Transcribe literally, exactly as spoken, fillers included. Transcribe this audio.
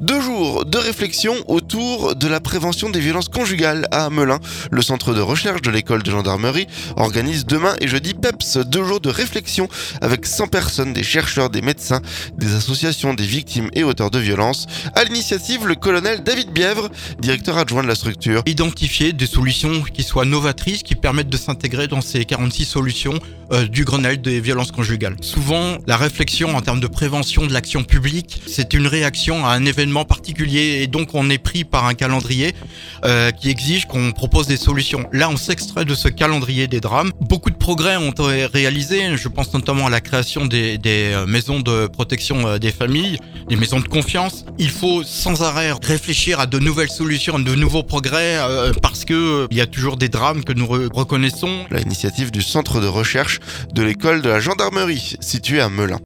Deux jours de réflexion autour de la prévention des violences conjugales à Melun. Le centre de recherche de l'école de gendarmerie organise demain et jeudi PEPS, deux jours de réflexion avec cent personnes, des chercheurs, des médecins, des associations, des victimes et auteurs de violences. À l'initiative, le colonel David Bièvre, directeur adjoint de la structure. Identifier des solutions qui soient novatrices, qui permettent de s'intégrer dans ces quarante-six solutions euh, du Grenelle des violences conjugales. Souvent, la réflexion en termes de prévention de l'action publique, c'est une réaction à un événement particulier et donc on est pris par un calendrier euh, qui exige qu'on propose des solutions. Là, on s'extrait de ce calendrier des drames. Beaucoup de progrès ont été réalisés. Je pense notamment à la création des, des maisons de protection des familles, des maisons de confiance. Il faut sans arrêt réfléchir à de nouvelles solutions, de nouveaux progrès euh, parce que euh, il y a toujours des drames que nous re- reconnaissons. L'initiative du centre de recherche de l'école de la gendarmerie située à Melun.